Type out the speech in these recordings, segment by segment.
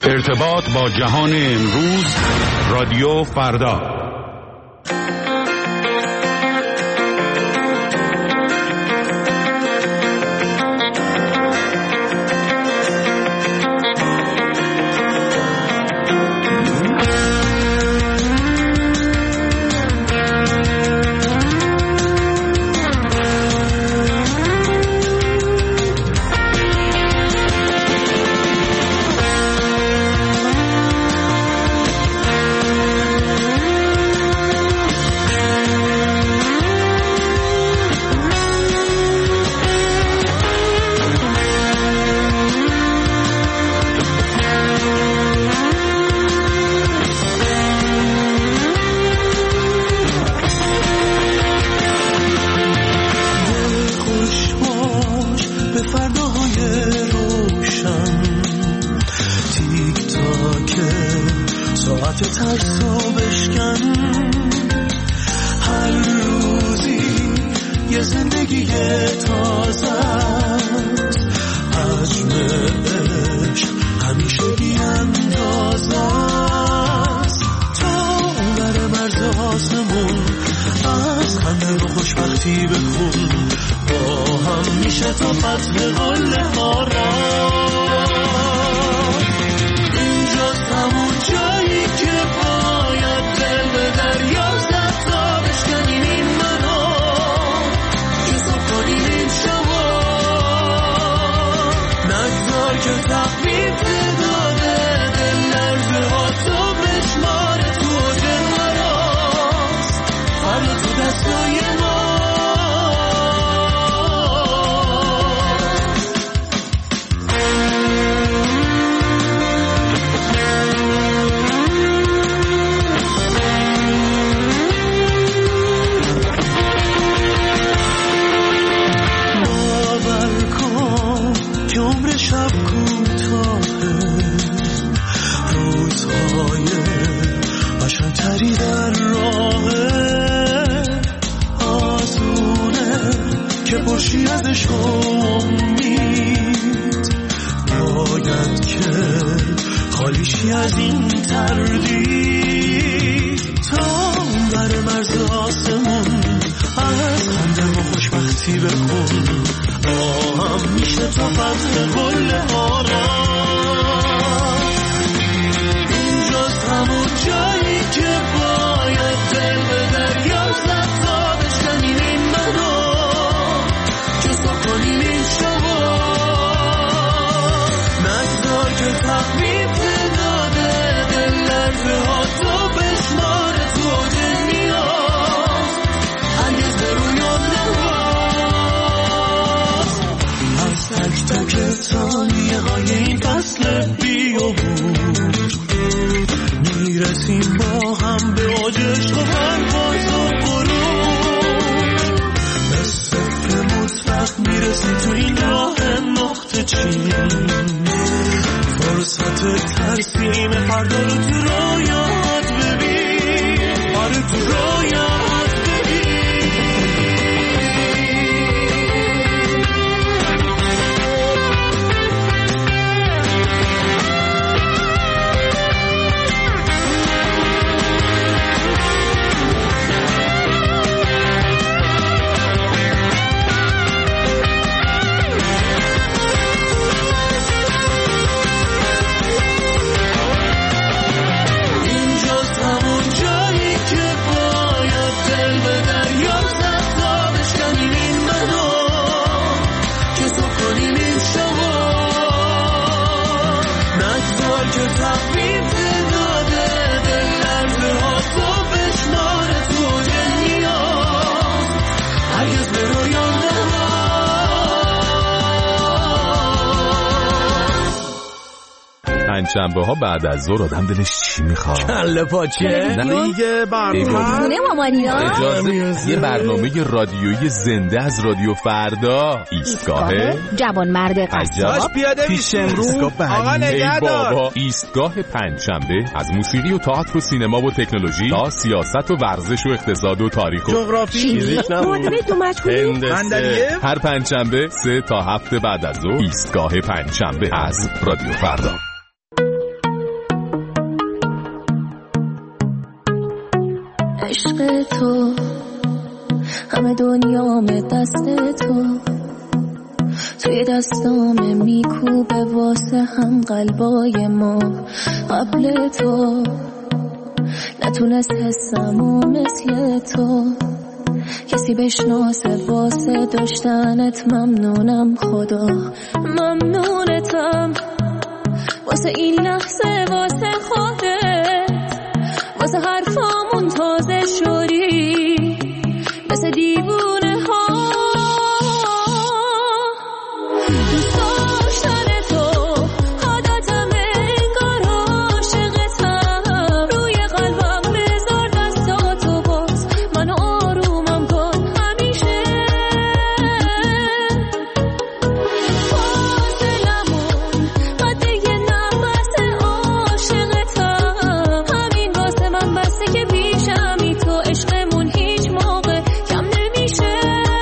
ارتباط با جهان امروز، رادیو فردا. شنبه ها بعد از ظهر آدم دلش چی میخواد؟ کله پاچه؟ نه دیگه برنامه اجازه یه برنامه رادیویی زنده از رادیو فردا. ایستگاه جوانمرد قصاب پیش امروز. آقا نگهدار. بابا ایستگاه پنجشنبه از موسیقی و تئاتر و سینما و تکنولوژی تا سیاست و ورزش و اقتصاد و تاریخ و جغرافی هر پنجشنبه 3 تا 7 بعد از ظهر. ایستگاه پنجشنبه از رادیو فردا. عشق تو همه دنیام دست تو، توی دستام میکوبه واسه هم قلبای ما. قبل تو نتونست حسمو مثل تو کسی بشناسه، واسه داشتنت ممنونم خدا، ممنونتم واسه این لحظه، واسه خودت، واسه حرفامون تازه شوری مثل دیوونه ها. دوست داشتن تو عادتم، انگار عاشقتم، روی قلبم بذار دستاتو باز، منو آرومم کن همیشه. فاصلمون قد یه نفس عاشقتم، همین واسه من بسته که پیشمی تو، عشقمون هیچ موقع کم نمیشه.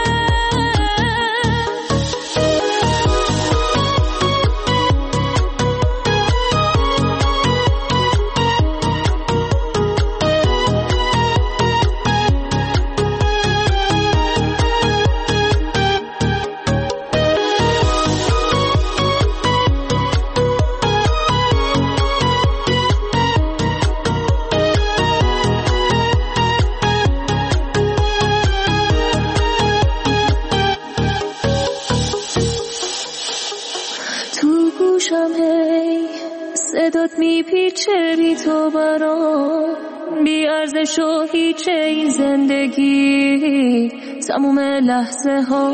تو گوشم هی صدات میپیچه، بی تو برام بی ارزش و هیچه این زندگی، تموم لحظه ها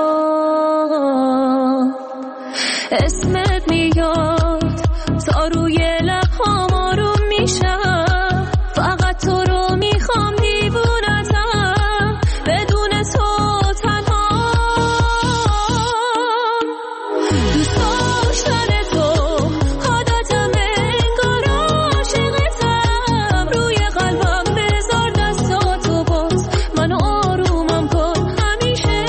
اسمت میاد تا روی لبهام آروم میشم، فقط تو رو میخوام، دیوونتم بدون تو تنها. دوست داشتن تو عادتم، انگار عاشقتم، روی قلبم بذار دستاتو باز، منو آرومم کن همیشه.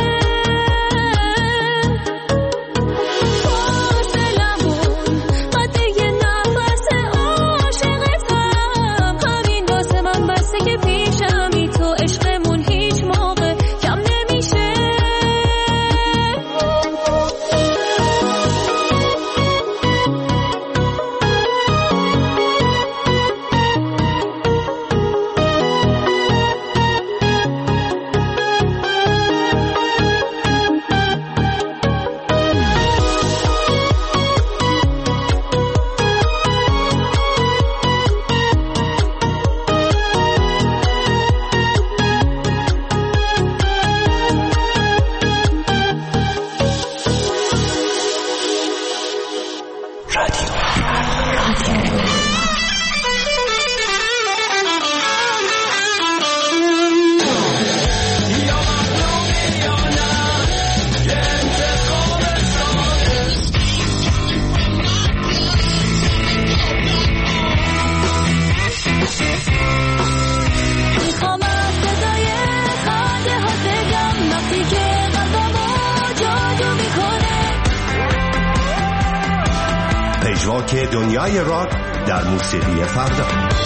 فاصلمون قد یه نفس عاشقتم، همین واسه من بسته که پیشمی تو، عشقمون هیچ موقع کم نمیشه. میخوام از صدای خنده ها بگم وقتی که قلبمو جادو میکنه. پژواک دنیای راک در موسیقی فردا.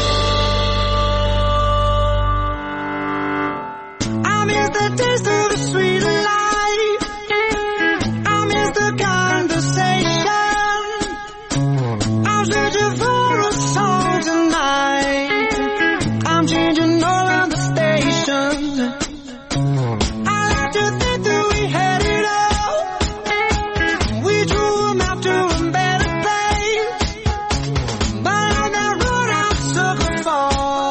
I miss the taste of the sweet life. I miss the conversation. I'm searching for a song tonight. I'm changing all of the stations. I like to think that we had it all. We drew them out to a better place. But on that road I'm sucker for.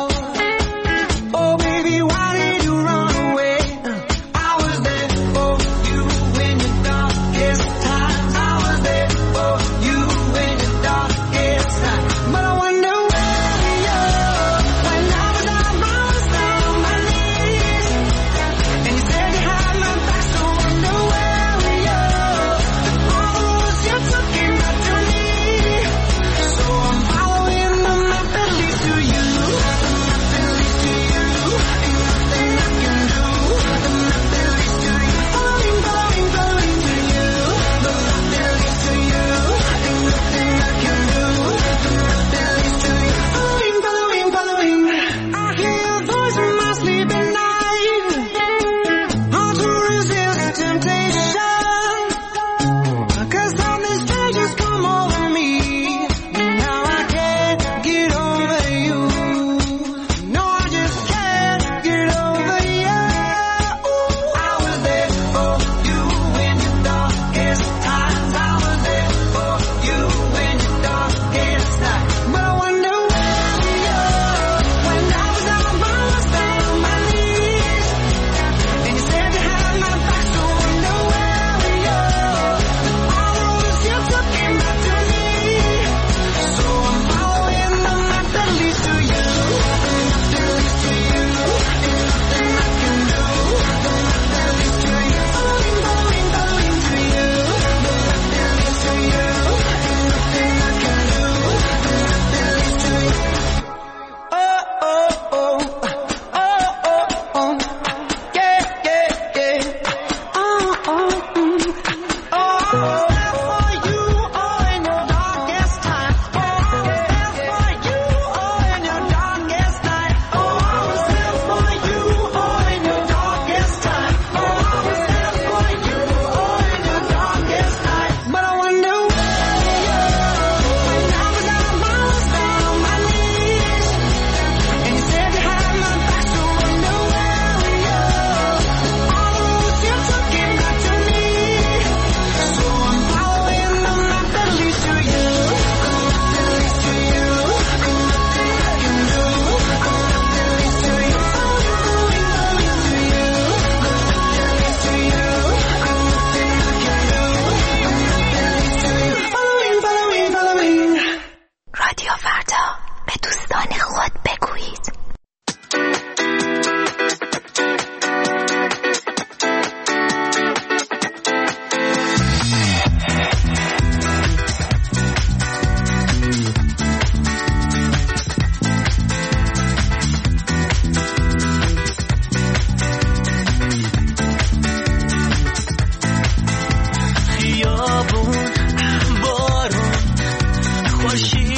Oh baby, why did you run away? I was there for you in your darkest times. I was there for you in your darkest times. But I wonder where machine.